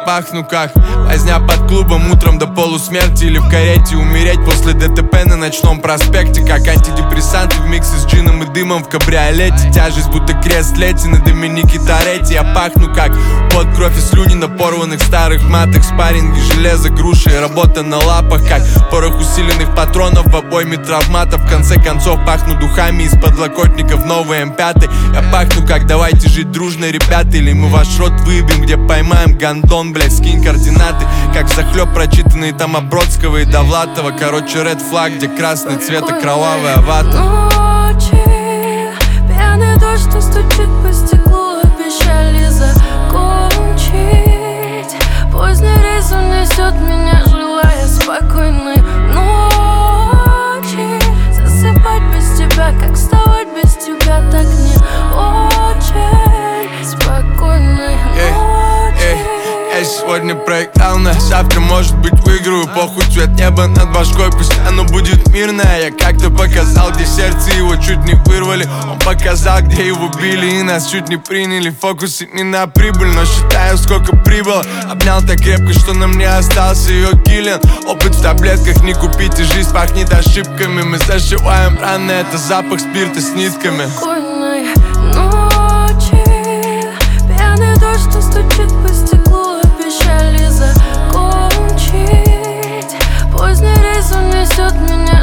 пахну как возня под клубом утром до полусмерти. Или в карете умереть после ДТП на ночном проспекте. Как антидепрессанты в миксе с джином и дымом в кабриолете. Тяжесть будто крест лети на Доминике Торетти. Я пахну как под кровь и слюни на порванных старых матах. Спарринги, железо, груши и работа на лапах. Как порох усиленных патронов в обойме травматов. В конце концов пахну духами из подлокотников новый М5. Я пахну как давайте жить дружно, ребята. Или мы ваш рот выебем, где поймаем гандон, блять, скинь координаты. Как захлеб прочитанные там Бродского и Довлатова. Короче, ред флаг, где красный цвет и кровавая вата. Ночи, пьяный дождь, что стучит по стеклу, обещали закончить. Поздний рейс унесет меня, желая спокойной ночи. Засыпать без тебя, как вставать без тебя, так не очень спокойной ночи. Я сегодня проиграл, на завтра, может быть, выиграю. Похуй, цвет неба над башкой, пусть оно будет мирное. Я как-то показал, где сердце его чуть не вырвали. Он показал, где его били и нас чуть не приняли. Фокусы не на прибыль, но считаю, сколько прибыло. Обнял так крепко, что на мне остался ее киллин. Опыт в таблетках не купить, и жизнь пахнет ошибками. Мы зашиваем раны, это запах спирта с нитками. Спокойной ночи, пьяный дождь, что стучит по стеклу, обещали закончить. Поздний рейс унесет меня,